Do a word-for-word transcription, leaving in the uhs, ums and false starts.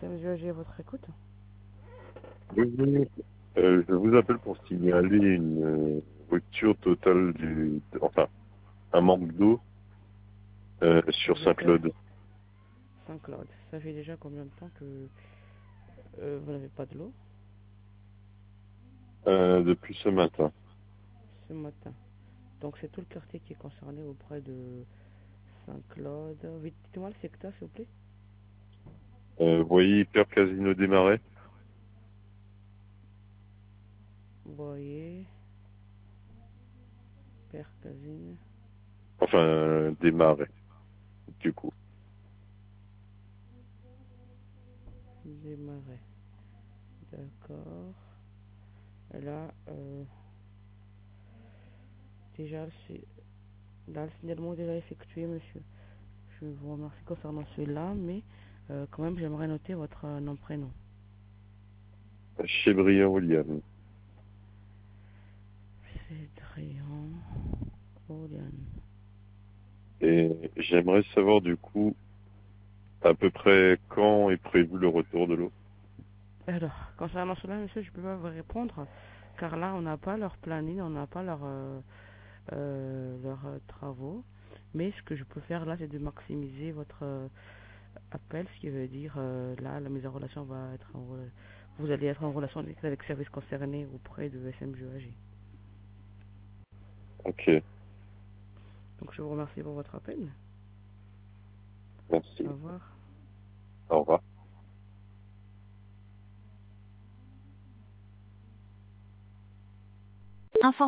S M G A G à votre écoute. Oui, oui. Euh, je vous appelle pour signaler une euh, rupture totale du... Enfin, un manque d'eau euh, sur Vous êtes euh, Saint-Claude. Saint-Claude. Ça fait déjà combien de temps que euh, vous n'avez pas de l'eau? Euh, depuis ce matin. Ce matin. Donc c'est tout le quartier qui est concerné auprès de Saint-Claude. Oui, dites-moi le secteur, s'il vous plaît. Euh, vous voyez Hyper Casino des Marais? Boyer, Père Casine, Enfin, euh, des Marais, du coup. Desmarais. D'accord. Et là, euh, déjà, c'est là, le signalement est déjà effectué, monsieur. Je vous remercie concernant celui-là, mais euh, quand même, j'aimerais noter votre euh, nom, prénom. Chez William. Cédrian Olian. Et j'aimerais savoir, du coup, à peu près quand est prévu le retour de l'eau. Alors, concernant cela, monsieur, je ne peux pas vous répondre, car là, on n'a pas leur planning, on n'a pas leur, euh, euh, leurs euh, travaux. Mais ce que je peux faire là, c'est de maximiser votre euh, appel, ce qui veut dire, euh, là, la mise en relation va être en, re- vous allez être en relation avec les services concernés auprès de S M G A G. Ok, Donc, je vous remercie pour votre appel. Au merci. revoir. Au revoir.